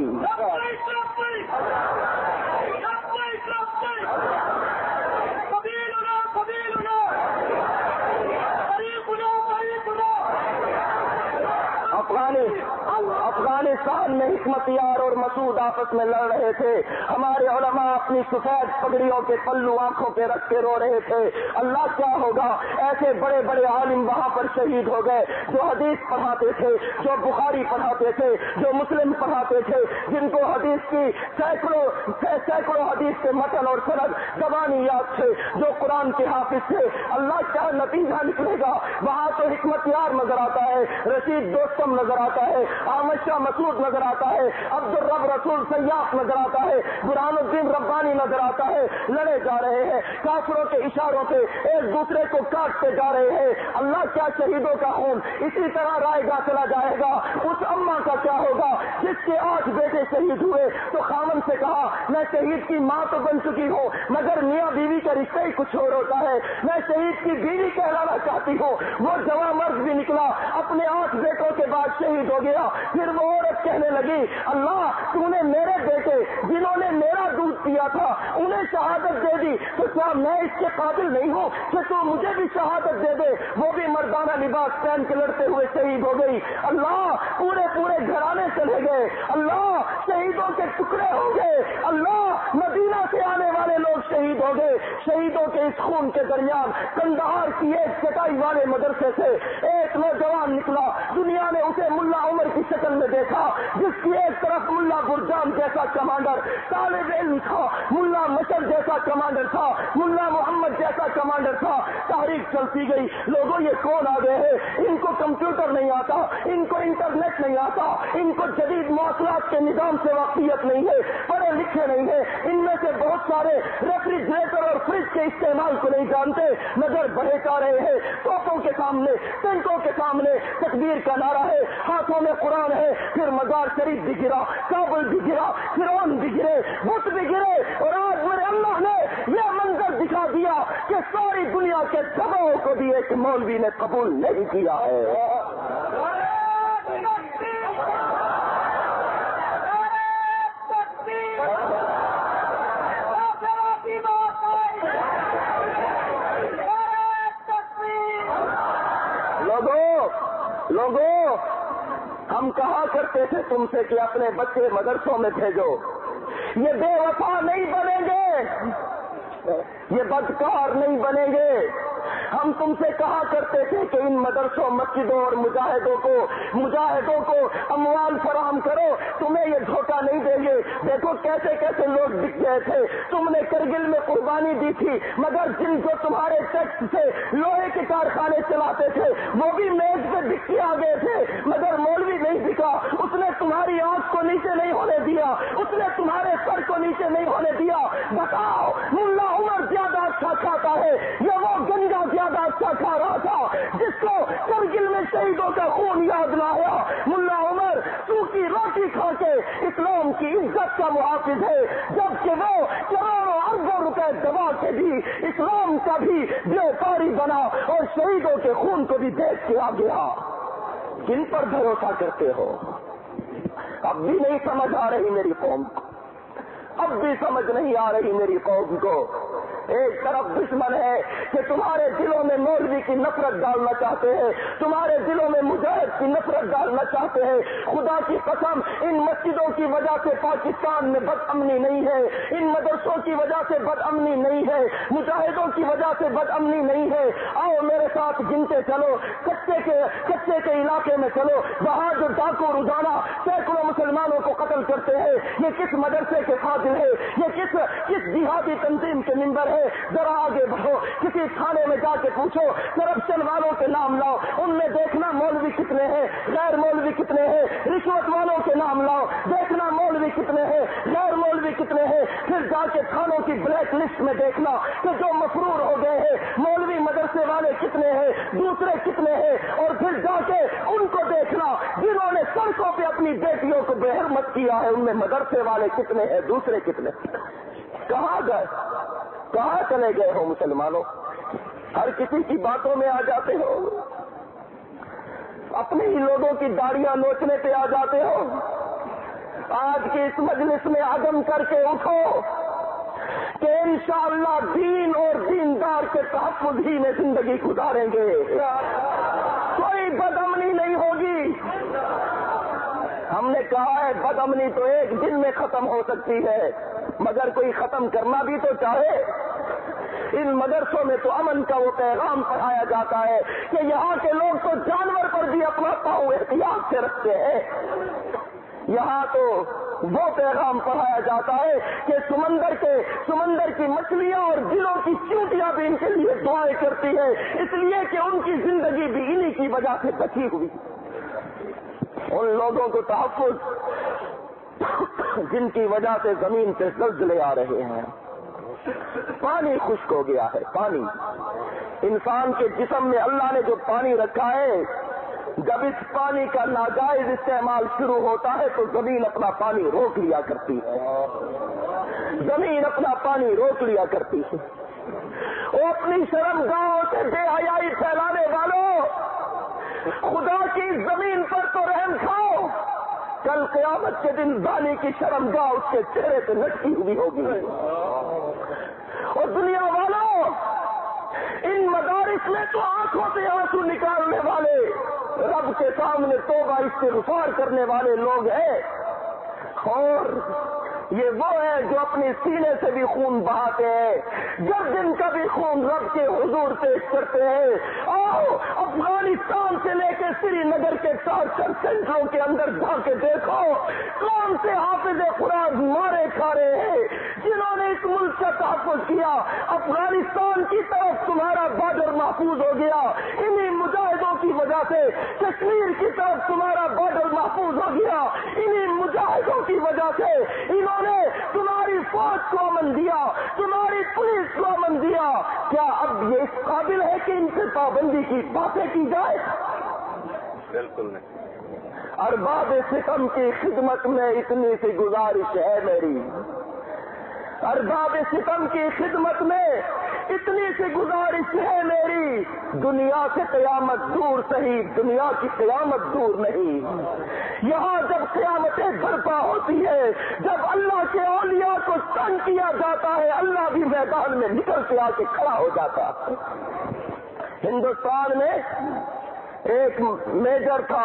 افغانستان میں حکمت یار اور مسعود آپس میں لڑ رہے تھے. ہمارے علماء اپنی سفید پگڑیوں کے پلو آنکھوں پہ رکھ کے رو رہے تھے. اللہ کیا ہوگا، ایسے بڑے بڑے عالم وہاں پر شہید ہو گئے جو حدیث پڑھاتے تھے، جو بخاری پڑھاتے تھے، جو مسلم پڑھاتے تھے، جن کو حدیث کی سینکڑوں سینکڑوں حدیث کے متن اور سند زبانی یاد تھے، جو قرآن کے حافظ تھے. اللہ کیا نتیجہ نکلے گا؟ وہاں تو حکمت یار نظر آتا ہے، رشید دوستم نظر آتا ہے، احمد شاہ مسعود نظر آتا ہے، عبد الرب رسول سیاف نظر آتا ہے، برہان الدین ربانی نظر آتا ہے. لڑے جا رہے ہیں، کافروں کے اشاروں سے ایک دوسرے کو کاٹتے جا رہے ہیں. اللہ کیا شہیدوں کا خون اسی طرح رائے گا چلا جائے گا؟ اس اماں کا کیا ہوگا جس کے آٹھ بیٹے شہید ہوئے تو خامن سے کہا میں شہید کی ماں تو بن چکی ہوں مگر میاں بیوی کا رشتہ ہی کچھ اور ہوتا ہے، میں شہید کی بیوی کہلانا چاہتی ہوں. وہ جوان مرد بھی نکلا، اپنے آٹھ بیٹوں کے بعد شہید ہو گیا. پھر وہ عورت کہنے لگی اللہ تو نے میرے بیٹے جنہوں نے میرا دودھ پیا تھا انہیں شہادت دے دی، تو کیا میں اس کے قابل نہیں ہوں کہ تو مجھے بھی شہادت دے دے؟ وہ بھی مردانہ لباس پہن کے لڑتے ہوئے شہید ہو گئی. اللہ پورے پورے گھرانے چلے گئے. اللہ شہیدوں کے ٹکڑے ہو گئے. اللہ مدینہ سے آنے والے لوگ شہید ہو گئے. شہیدوں کے اس خون کے درمیان کندہار کی ایک چٹائی والے مدرسے سے ایک نوجوان نکلا. دنیا نے اسے ملا عمر کی شکل میں دیکھا، جس کی ایک طرف ملا برجام جیسا کمانڈر طالب علم تھا، ملا مشر جیسا کمانڈر تھا، ملا محمد جیسا کمانڈر تھا. تحریک چلتی گئی. لوگوں یہ کون آ گئے ہیں؟ ان کو کمپیوٹر نہیں آتا، ان کو انٹرنیٹ نہیں آتا، ان کو جدید مواصلات کے نظام سے واقفیت نہیں ہے، پڑھے لکھے نہیں ہے. ان میں سے بہت سارے ریفریجریٹر اور فریج کے استعمال کو نہیں جانتے مگر بڑھے جا رہے ہیں. توپوں کے سامنے، ٹینکوں کے سامنے تکبیر کا نعرہ ہے، ہاتھوں میں قرآن ہے. پھر مزار شریف بھی گرا، کابل بھی گرا، فرعون بھی گرے، بت بھی گرے، اور آج میرے اللہ نے یہ منظر دکھا دیا کہ ساری دنیا کے دباؤ کو بھی ایک مولوی نے قبول نہیں کیا ہے. کہا کرتے تھے تم سے کہ اپنے بچے مدرسوں میں بھیجو، یہ بے وفا نہیں بنیں گے، یہ بدکار نہیں بنیں گے۔ ہم تم سے کہا کرتے تھے کہ ان مدرسوں مسجدوں اور مجاہدوں کو مجاہدوں کو اموال فراہم کرو، تمہیں یہ دھوکہ نہیں دیں گے۔ دیکھو کیسے کیسے لوگ بک گئے تھے، تم نے کرگل میں قربانی دی تھی، مگر جن جو تمہارے ٹیکس سے لوہے کے کارخانے چلاتے تھے وہ بھی میز پہ بک کے آ گئے تھے، مگر مولوی نہیں بکا، اس نے تمہاری آنکھ کو نیچے نہیں ہونے دیا، اس نے تمہارے سر کو نیچے نہیں ہونے دیا۔ بتاؤ ملا عمر زیادہ اچھا کھاتا ہے یہ وہ گنجا زیادہ اچھا کھا رہا تھا جس کو کرگل میں شہیدوں کا خون یاد نہ آیا؟ ملا عمر سوکھی روٹی کھا کے اسلام کی عزت کا محافظ ہے، جبکہ وہ کروڑوں اربوں روپے دبا کے بھی اسلام کا بھی بیوپاری بنا اور شہیدوں کے خون کو بھی بیچ کے آ گیا۔ کن پر بھروسہ کرتے ہو؟ اب بھی نہیں سمجھ آ رہی میری قوم کو، اب بھی سمجھ نہیں آ رہی میری قوم کو۔ ایک طرف دشمن ہے کہ تمہارے دلوں میں مولوی کی نفرت ڈالنا چاہتے ہیں، تمہارے دلوں میں مجاہد کی نفرت ڈالنا چاہتے ہیں۔ خدا کی قسم ان مسجدوں کی وجہ سے پاکستان میں بد امنی نہیں ہے، ان مدرسوں کی وجہ سے بد امنی نہیں ہے، مجاہدوں کی وجہ سے بد امنی نہیں ہے۔ آؤ میرے ساتھ گنتے چلو، کچے کے کچے کے علاقے میں چلو، وہاں جو ڈاکو روزانہ سینکڑوں مسلمانوں کو قتل کرتے ہیں یہ کس مدرسے کے قاتل ہے؟ یہ کس کس جہادی تنظیم کے ممبر ہے؟ ذرا آگے بڑھو، کسی تھانے میں جا کے پوچھو، کرپشن والوں کے نام لاؤ، ان میں دیکھنا مولوی کتنے ہیں، غیر مولوی کتنے ہیں۔ رشوت والوں کے نام لاؤ، دیکھنا مولوی کتنے ہیں، غیر مولوی کتنے ہیں۔ پھر جا کے تھانوں کی بلیک لسٹ میں دیکھنا کہ جو مفرور ہو گئے ہیں مولوی مدرسے والے کتنے ہیں، دوسرے کتنے ہیں، اور پھر جا کے ان کو دیکھنا جنہوں نے سڑکوں پہ اپنی بیٹیوں کو بے حرمت کیا ہے، ان میں مدرسے والے کتنے ہیں، دوسرے کتنے۔ کہاں گئے، کہاں چلے گئے ہو مسلمانوں؟ ہر کسی کی باتوں میں آ جاتے ہو، اپنے ہی لوگوں کی داڑیاں نوچنے پہ آ جاتے ہو۔ آج کی اس مجلس میں عزم کر کے اٹھو کہ انشاءاللہ دین اور دیندار کے تحفظ ہی میں زندگی گزاریں گے، کوئی بدامنی نہیں ہوگی۔ ہم نے کہا ہے بدامنی تو ایک دن میں ختم ہو سکتی ہے، مگر کوئی ختم کرنا بھی تو چاہے۔ ان مدرسوں میں تو امن کا وہ پیغام پڑھایا جاتا ہے کہ یہاں کے لوگ تو جانور پر بھی اپنا پاؤں احتیاط سے رکھتے ہیں، یہاں تو وہ پیغام پڑھایا جاتا ہے کہ سمندر کے سمندر کی مچھلیاں اور دلوں کی چیونٹیاں بھی ان کے لیے دعائیں کرتی ہیں، اس لیے کہ ان کی زندگی بھی انہی کی وجہ سے بچی ہوئی۔ ان لوگوں کو تحفظ جن کی وجہ سے زمین سے زلزلے آ رہے ہیں۔ پانی خشک ہو گیا ہے، پانی انسان کے جسم میں اللہ نے جو پانی رکھا ہے، جب اس پانی کا ناجائز استعمال شروع ہوتا ہے تو زمین اپنا پانی روک لیا کرتی ہے، زمین اپنا پانی روک لیا کرتی ہے۔ وہ اپنی شرم گاہوں سے بے حیائی پھیلانے والوں، خدا کی زمین پر تو رحم کھاؤ، کل قیامت کے دن بانی کی شرم گاہ اس کے چہرے پہ لٹکی ہوئی ہوگی۔ اور دنیا والوں، ان مدارس میں تو آنکھوں سے آنسو نکالنے والے، رب کے سامنے توبہ استغفار کرنے والے لوگ ہیں، اور یہ وہ ہے جو اپنے سینے سے بھی خون بہاتے ہیں، جب دن کا بھی خون رب کے حضور پیش کرتے ہیں۔ آؤ افغانستان سے لے کے سری نگر کے ٹارچر سینٹروں کے اندر جا کے دیکھو کون سے حافظ قرآن مارے کھا رہے ہیں جنہوں نے اس ملک کا تحفظ کیا۔ افغانستان کی طرف تمہارا بارڈر محفوظ ہو گیا، انہی مجاہدوں کی وجہ سے کشمیر کی طرف تمہارا بارڈر محفوظ ہو گیا، انہی مجاہدوں کی وجہ سے انہوں نے تمہاری فوج کو امن دیا، تمہاری پولیس کو امن دیا۔ کیا اب یہ اس قابل ہے کہ ان سے پابندی کی باتیں کی جائے؟
بالکل نہیں۔
ارباب ستم کی خدمت میں اتنی سی گزارش ہے میری، ارباب ستم کی خدمت میں اتنی سی گزارش ہے میری، دنیا سے قیامت دور صحیح، دنیا کی قیامت دور نہیں۔ یہاں جب قیامتیں برپا ہوتی ہے، جب اللہ کے اولیاء کو تنگ کیا جاتا ہے، اللہ بھی میدان میں نکل کے آ کے کھڑا ہو جاتا ہے۔ ہندوستان میں ایک میجر تھا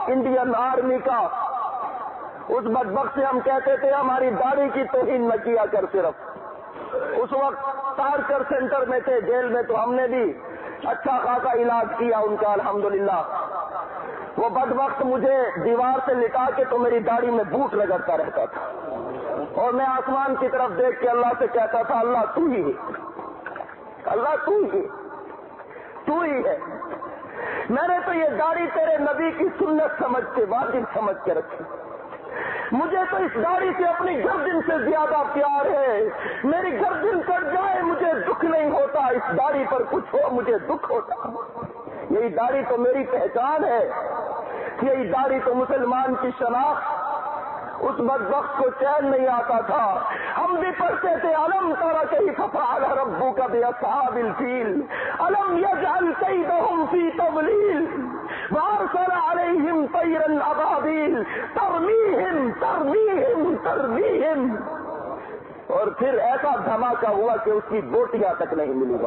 انڈین آرمی کا، اس بدبخت سے ہم کہتے تھے ہماری داڑھی کی توہین نہ کیا کر صرف۔ اس وقت تارکر سینٹر میں تھے جیل میں، تو ہم نے بھی اچھا خاصا علاج کیا ان کا الحمدللہ۔ وہ بدبخت مجھے دیوار سے لٹا کے تو میری داڑھی میں بوٹ رگڑتا رہتا تھا، اور میں آسمان کی طرف دیکھ کے اللہ سے کہتا تھا اللہ تو ہی ہے، اللہ تو ہی تو ہی ہے۔ میں نے تو یہ داڑھی تیرے نبی کی سنت سمجھ کے، واجب سمجھ کے رکھی، مجھے تو اس داڑھی سے اپنی گردن سے زیادہ پیار ہے، میری گردن کٹ جائے مجھے دکھ نہیں ہوتا، اس داڑھی پر کچھ ہو مجھے دکھ ہوتا۔ یہی داڑھی تو میری پہچان ہے، یہی داڑھی تو مسلمان کی شناخت۔ اس بدبخت کو چین نہیں آتا تھا، ہم بھی پڑھتے تھے الم تر کیف فعل ربک باصحاب الفیل الم یجعل کیدہم فی تضلیل وارسل علیہم طیرا ابابیل ترمیہم ترمیہم ترمیہم۔ اور پھر ایسا دھماکہ ہوا کہ اس کی بوٹیاں تک نہیں ملی،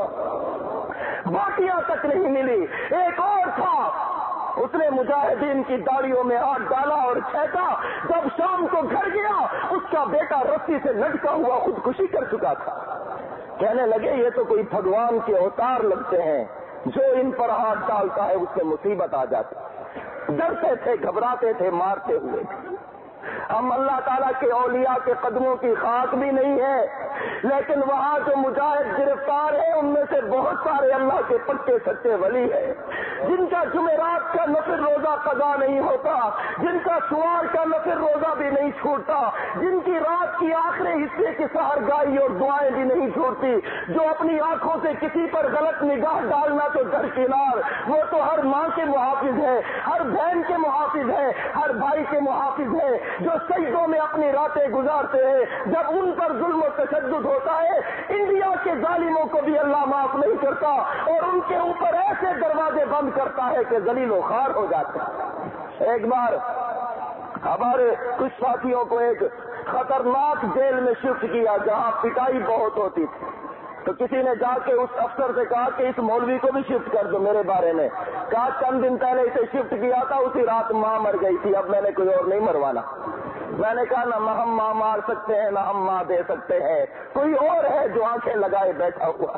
بوٹیاں تک نہیں ملی۔ ایک اور تھا، اس نے مجاہدین کی داڑیوں میں ہاتھ ڈالا اور چھینکا، جب شام کو گھر گیا اس کا بیٹا رسی سے لٹکا ہوا خودکشی کر چکا تھا۔ کہنے لگے یہ تو کوئی بھگوان کے اوتار لگتے ہیں، جو ان پر ہاتھ ڈالتا ہے اس سے مصیبت آ جاتی۔ ڈرتے تھے، گھبراتے تھے، مارتے ہوئے۔ ہم اللہ تعالیٰ کے اولیاء کے قدموں کی خاک بھی نہیں ہے، لیکن وہاں جو مجاہد گرفتار ہیں ان میں سے بہت سارے اللہ کے پکے سچے ولی ہیں، جن کا جمعرات کا نفل روزہ قضا نہیں ہوتا، جن کا سوار کا نفل روزہ بھی نہیں چھوٹتا، جن کی رات کی آخری حصے کی سحرگاہی اور دعائیں بھی نہیں چھوڑتی، جو اپنی آنکھوں سے کسی پر غلط نگاہ ڈالنا تو درکنار، وہ تو ہر ماں کے محافظ ہے، ہر بہن کے محافظ ہے، ہر بھائی کے محافظ ہے، جو سجدوں میں اپنی راتیں گزارتے ہیں۔ جب ان پر ظلم و تشدد ہوتا ہے انڈیا کے ظالموں کو بھی اللہ معاف نہیں کرتا، اور ان کے اوپر ایسے دروازے بند کرتا ہے کہ ذلیل و خوار ہو جاتے ہیں۔ ایک بار ہمارے کچھ ساتھیوں کو ایک خطرناک جیل میں شفٹ کیا جہاں پٹائی بہت ہوتی تھی، تو کسی نے جا کے اس افسر سے کہا کہ اس مولوی کو بھی شفٹ کر دو میرے بارے میں۔ کہا چند دن پہلے اسے شفٹ کیا تھا، اسی رات ماں مر گئی تھی، اب میں نے کوئی اور نہیں مروانا۔ میں نے کہا نہ ہم ماں مار سکتے ہیں نہ ہم ماں دے سکتے ہیں، کوئی اور ہے جو آنکھیں لگائے بیٹھا ہوا،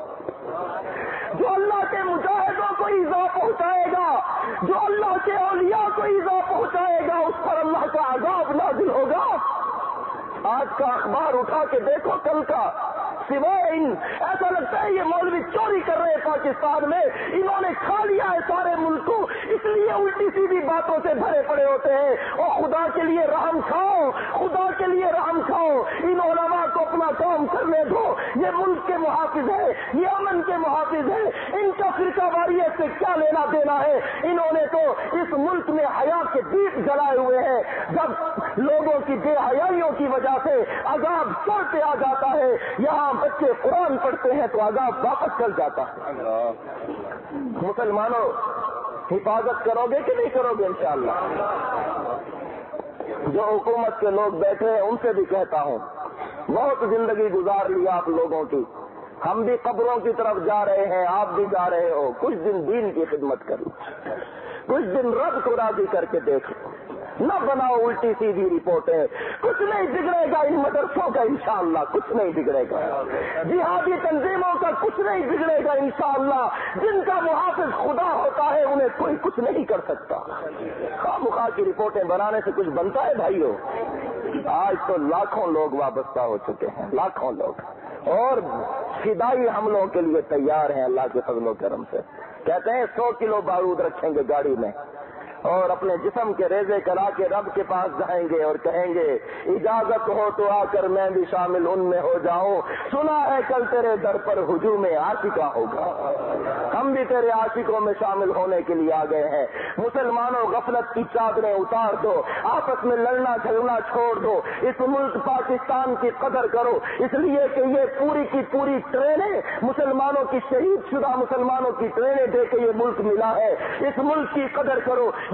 جو اللہ کے مجاہدوں کو ایذا پہنچائے گا، جو اللہ کے اولیاء کو ایذا پہنچائے گا، اس پر اللہ کا عذاب نازل ہوگا۔ آج کا اخبار اٹھا کے دیکھو، کل کا، سوائے ان ایسا لگتا ہے یہ مولوی چوری کر رہے ہیں پاکستان میں، انہوں نے کھا لیا ہے سارے ملک کو، اس لیے الٹی سیدھی باتوں سے بھرے پڑے ہوتے ہیں۔ اور خدا کے لیے رحم کھاؤ، خدا کے لیے رحم کھاؤ، ان علماء کو اپنا کام کرنے دو، یہ ملک کے محافظ ہے، یہ امن کے محافظ ہے، ان کا فرقہ واریت سے کیا لینا دینا ہے؟ انہوں نے تو اس ملک میں حیا کے دیپ جلائے ہوئے ہیں، جب لوگوں کی بے حیائیوں کی وجہ سے عذاب سر پہ آ جاتا ہے، یہاں بچے قرآن پڑھتے ہیں تو عذاب واپس چل جاتا ہے۔ مسلمانوں حفاظت کرو گے کہ نہیں کرو گے؟ انشاءاللہ جو حکومت کے لوگ بیٹھے ہیں ان سے بھی کہتا ہوں، بہت زندگی گزار لی آپ لوگوں کی، ہم بھی قبروں کی طرف جا رہے ہیں، آپ بھی جا رہے ہو، کچھ دن دین کی خدمت کرو، کچھ دن رب کو راضی کر کے دیکھو، نہ بناؤ الٹی سیدھی رپورٹیں، کچھ نہیں بگڑے گا ان مدرسوں کا انشاءاللہ، کچھ نہیں بگڑے گا، جہادی تنظیموں کا کچھ نہیں بگڑے گا انشاءاللہ، جن کا محافظ خدا ہوتا ہے انہیں کوئی کچھ نہیں کر سکتا۔ خواہ مخواہ کی رپورٹیں بنانے سے کچھ بنتا ہے بھائیو؟ آج تو لاکھوں لوگ وابستہ ہو چکے ہیں، لاکھوں لوگ، اور فدائی حملوں کے لیے تیار ہیں اللہ کے فضل و کرم سے۔ کہتے ہیں سو کلو بارود رکھیں گے گاڑی میں اور اپنے جسم کے ریزے کرا کے رب کے پاس جائیں گے اور کہیں گے اجازت ہو تو آ کر میں بھی شامل ان میں ہو جاؤں، سنا ہے کل تیرے در پر ہجوم عاشقہ ہوگا، ہم بھی تیرے عاشقوں میں شامل ہونے کے لیے آ گئے ہیں۔ مسلمانوں غفلت کی چادریں اتار دو، آپس میں لڑنا جھگڑنا چھوڑ دو، اس ملک پاکستان کی قدر کرو، اس لیے کہ یہ پوری کی پوری ٹرینیں مسلمانوں کی شہید شدہ مسلمانوں کی ٹرینیں دے کے یہ ملک ملا ہے، اس ملک کی قدر کرو۔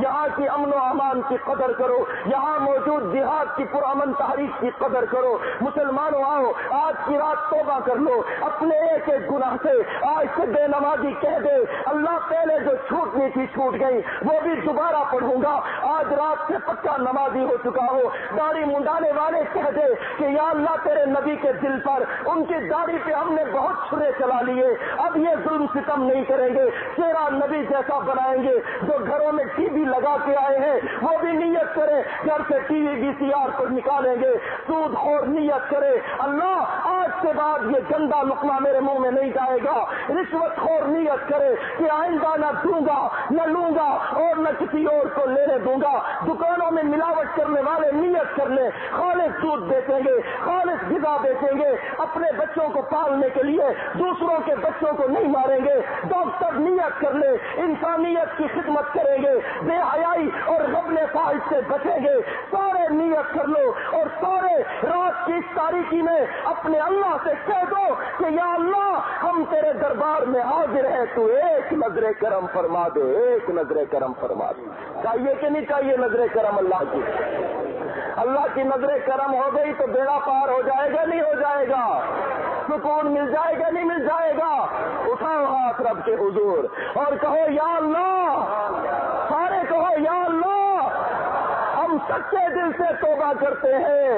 یہاں کی امن و امان کی قدر کرو، یہاں موجود جہاد کی پرامن تحریک کی قدر کرو۔ مسلمانوں آؤ، آج کی رات توبہ کر لو اپنے ایک ایک گناہ سے، آج سے بے نمازی کہہ دے اللہ پہلے جو چھوٹنی تھی چھوٹ گئی وہ بھی دوبارہ پڑھوں گا، آج رات سے پکا نمازی ہو چکا ہو۔ داڑھی منڈانے والے کہہ دے کہ یا اللہ تیرے نبی کے دل پر ان کی داڑھی پہ ہم نے بہت چھرے چلا لیے، اب یہ ظلم ستم نہیں کریں گے، تیرا نبی جیسا بنائیں گے۔ جو گھروں میں ٹی وی لگا کے آئے ہیں وہ بھی نیت کرے گھر سے T V B C R کو نکالیں گے، سود خور نیت کرے اللہ آج سے بعد یہ گندا لقمہ میرے منہ میں نہیں جائے گا، رشوت خور نیت کرے کہ آئندہ نہ دوں گا نہ لوں گا اور نہ کسی اور کو لینے دوں گا۔ دکانوں میں ملاوٹ کرنے والے نیت کر لیں خالص دودھ بیچیں گے، خالص غذا بیچیں گے، اپنے بچوں کو پالنے کے لیے دوسروں کے بچوں کو نہیں ماریں گے۔ ڈاکٹر نیت کر لے انسانیت کی خدمت کریں گے، بے حیائی اور غبن فاحش سے بچیں گے۔ سارے نیت کر لو اور سارے رات کی اس تاریکی میں اپنے اللہ سے کہہ دو کہ یا اللہ ہم تیرے دربار میں حاضر ہیں، تو ایک نظر کرم فرما دے، ایک نظر کرم فرما دے۔ چاہیے کہ نہیں چاہیے نظر کرم اللہ کی؟ اللہ کی نظر کرم ہو گئی تو بیڑا پار ہو جائے گا نہیں ہو جائے گا؟ سکون مل جائے گا نہیں مل جائے گا؟ اٹھاؤ ہاتھ رب کے حضور اور کہو یا اللہ، سارے کہو یا اللہ ہم سچے دل سے توبہ کرتے ہیں،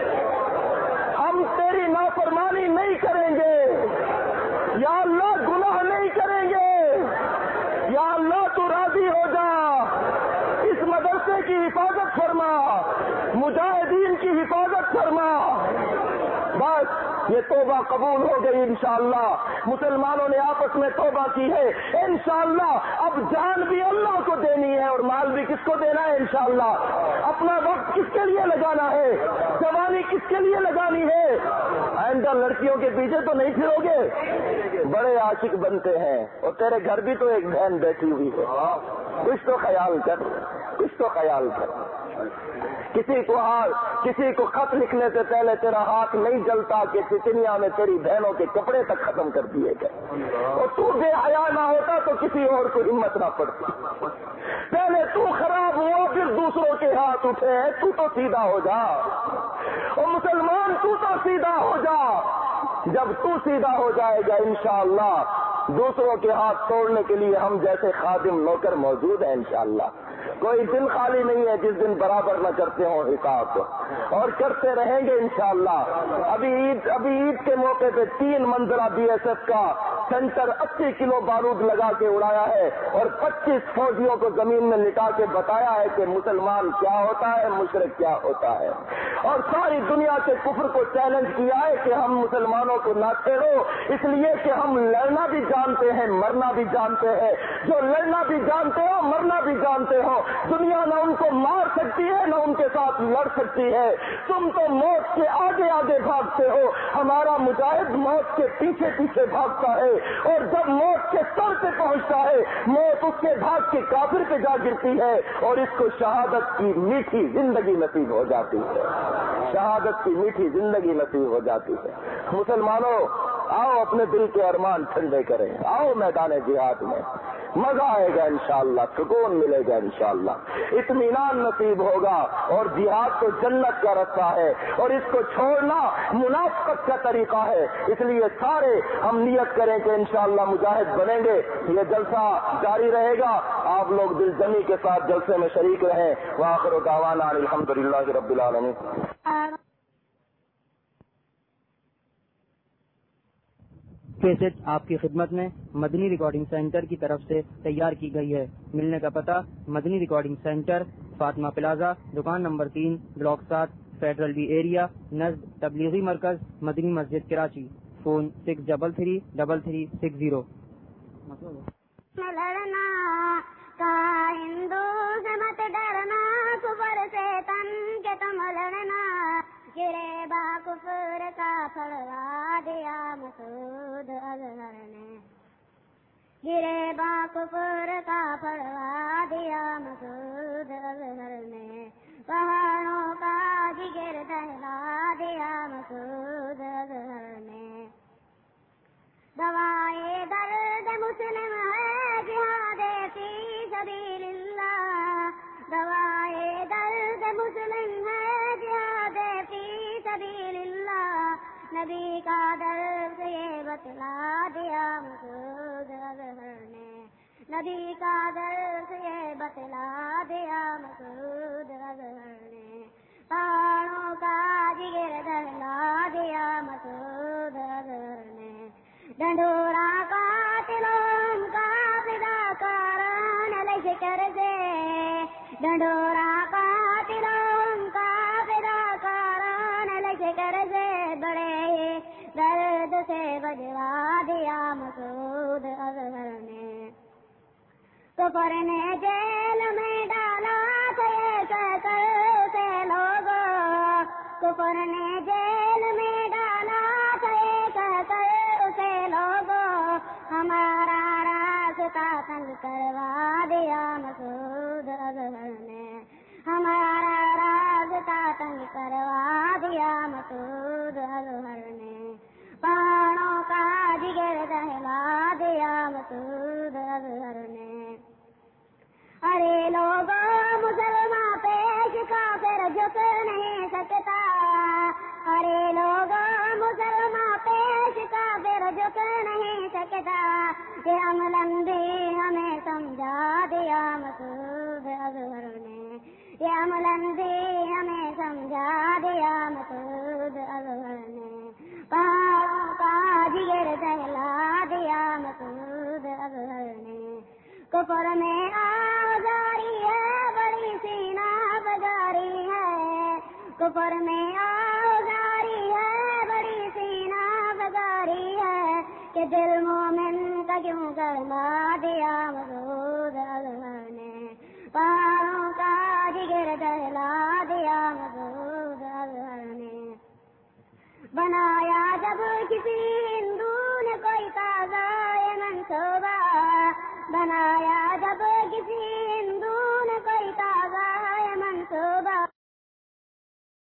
ہم تیری نافرمانی نہیں کریں گے، یا اللہ گناہ نہیں کریں گے، یا اللہ تو راضی ہو جا، اس مدرسے کی حفاظت فرما، مجاہدین کی حفاظت فرما۔ بس یہ توبہ قبول ہو گئی انشاءاللہ، مسلمانوں نے آپس میں توبہ کی ہے انشاءاللہ۔ اب جان بھی اللہ کو دینی ہے اور مال بھی کس کو دینا ہے انشاءاللہ؟ اپنا وقت کس کے لیے لگانا ہے؟ جوانی کس کے لیے لگانی ہے؟ آئندہ لڑکیوں کے پیچھے تو نہیں پھرو گے؟ بڑے عاشق بنتے ہیں اور تیرے گھر بھی تو ایک بہن بیٹھی ہوئی ہے، کچھ تو خیال کر، کچھ تو خیال کر۔ کسی کو ہاتھ کسی کو خط لکھنے سے پہلے تیرا ہاتھ نہیں جلتا کہ چچنیا میں تیری بہنوں کے کپڑے تک ختم کر دیے گئے، اور تو بے حیا نہ ہوتا تو کسی اور کو ہمت نہ پڑتی۔ پہلے تو خراب ہوا پھر دوسروں کے ہاتھ اٹھے ہیں، تو تو سیدھا ہو جا، اور مسلمان تو تو سیدھا ہو جا۔ جب تو سیدھا ہو جائے گا انشاءاللہ دوسروں کے ہاتھ توڑنے کے لیے ہم جیسے خادم نوکر موجود ہیں انشاءاللہ۔ کوئی دن خالی نہیں ہے جس دن برابر نہ کرتے ہوں حساب، اور کرتے رہیں گے انشاءاللہ۔ ابھی عید ابھی عید کے موقع پہ تین منزلہ بی ایس ایف کا سینٹر اسی کلو بارود لگا کے اڑایا ہے اور پچیس فوجیوں کو زمین میں لٹا کے بتایا ہے کہ مسلمان کیا ہوتا ہے، مشرک کیا ہوتا ہے، اور ساری دنیا سے کفر کو چیلنج کیا ہے کہ ہم مسلمانوں کو نہ چھیڑو، اس لیے کہ ہم لڑنا بھی جانتے ہیں مرنا بھی جانتے ہیں۔ جو لڑنا بھی جانتے ہو مرنا بھی جانتے ہو، دنیا نہ ان کو مار سکتی ہے نہ ان کے ساتھ لڑ سکتی ہے۔ تم تو موت کے آگے آگے بھاگتے ہو، ہمارا مجاہد موت کے پیچھے پیچھے بھاگتا ہے، اور جب موت کے سر پہ پہنچتا ہے موت اس کے بھاگ کے کافر پہ جا گرتی ہے اور اس کو شہادت کی میٹھی زندگی نصیب ہو جاتی ہے، شہادت کی میٹھی زندگی نصیب ہو جاتی ہے۔ مسلمانوں آؤ اپنے دل کے ارمان ٹھنڈے کریں، آؤ میدان جہاد میں، مزہ آئے گا انشاءاللہ، سکون ملے گا انشاءاللہ، اطمینان نصیب ہوگا، اور جہاد تو جنت کا رستہ ہے اور اس کو چھوڑنا منافقت کا طریقہ ہے۔ اس لیے سارے ہم نیت کریں کہ انشاءاللہ مجاہد بنیں گے۔ یہ جلسہ جاری رہے گا، آپ لوگ دل جمی کے ساتھ جلسے میں شریک رہیں۔ وآخر دعوانا الحمدللہ رب العالمین۔
کیسٹ آپ کی خدمت میں مدنی ریکارڈنگ سینٹر کی طرف سے تیار کی گئی ہے۔ ملنے کا پتہ Madani recording centre, Fatima plaza, دکان نمبر تین، بلاک سات، فیڈرل بی ایریا، نزد تبلیغی مرکز مدنی مسجد Karachi. Phone six double three double three six zero.
لڑنا کا ہندو سے مت ڈرنا، کفر سے تن کے تم لڑنا، گرے با کفر کا پھڑوا دیا مسعود اظہر نے، گرے با کفر کا پھڑوا دیا مسعود اظہر نے، پہاڑوں کا جگر دہلا دیا مسعود اظہر نے، دوائے درد مسلم ہے جہاد فی سبیل اللہ، نبی کا درس یہ بتلا دیا مسعود اظہر نے، نبی کا درس یہ بتلا دیا مسعود اظہر نے، پہاڑوں کا جگر دہلا دیا مسعود اظہر نے، ڈنڈورا قاتلوں کا فدا کاران لشکر سے، ڈنڈورا قاتلوں کا فدا کاران لشکر سے، بڑے درد سے بجوا دیا مسعود اظہر نے، کفر نے جیل میں ڈالا تھا کر سے لوگوں، کفر نے جیل میں ڈالا تھا کر سے لوگوں، ہمارا راستہ تنگ کروا دیا مسعود اظہر نے، ہمارا راستہ تنگ کروا دیا مسعود اظہر نے، پہاڑوں کا جگر دہلا دیا مسعود اظہر نے، ارے لوگوں مسلمان پیش کافر جھک نہیں سکتا، ارے لوگوں مسلمان پیش کافر جھک نہیں سکتا، یہ عملاً بھی ہمیں سمجھا دیا مسعود اظہر نے، یہ عملاً بھی ہمیں سمجھا دیا مسعود اظہر نے، پہاڑوں کا جگر دہلا دیا مسعود اظہر نے، کفر میں آزاری ہے بڑی سینہ بازاری ہے، کفر میں آزاری ہے بڑی سینہ بازاری ہے، کہ دل مومن کا کیوں گرما دیا مسعود اظہر نے، پہاڑوں کا جگر دہلا دیا مسعود اظہر نے، بنایا جب کسی ہندو نے کوئی تازہ منصوبہ، بنایا جب کسی